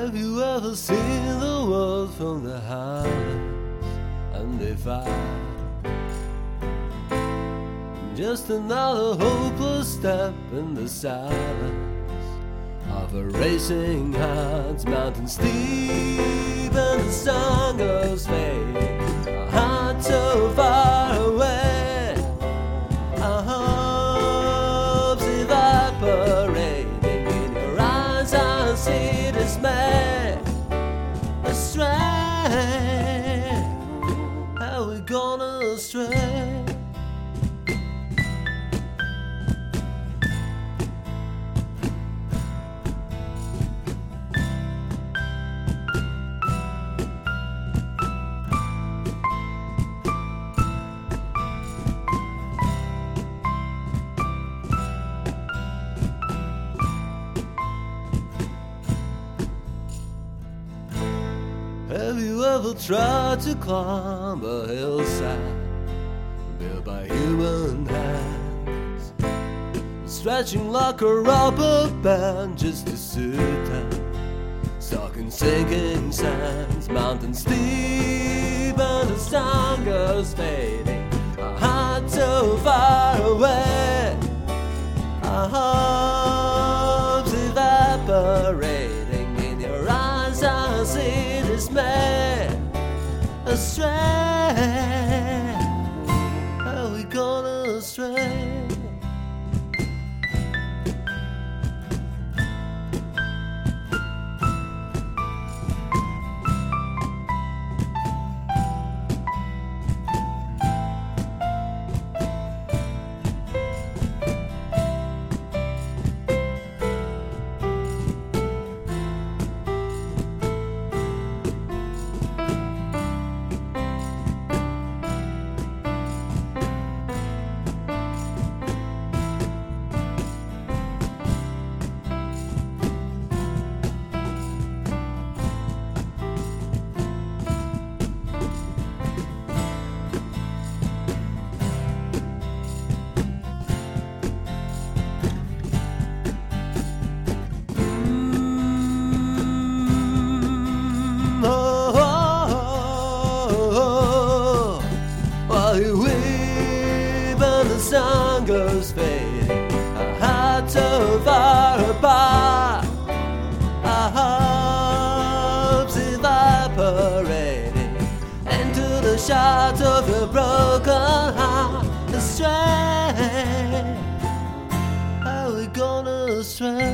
Have you ever seen the world from the highlands and they fight? Just another hopeless step in the silence of a racing heart's mountain steep, and the sun goes fading, our hearts so far away, our hopes evaporating. In your eyes I see dismay, astray. How we gonna astray? Have you ever tried to climb a hillside built by human hands, stretching like a rubber band just to suit them, stuck in sinking sands, mountains steep and the sun goes fading, our hearts so far away, our hopes evaporating. In your eyes I see dismay, astray. How we gonna astray? While you weep and the sun goes fading, our hearts so far apart, our hopes evaporating into the shards of your broken heart, astray. How we gonna astray?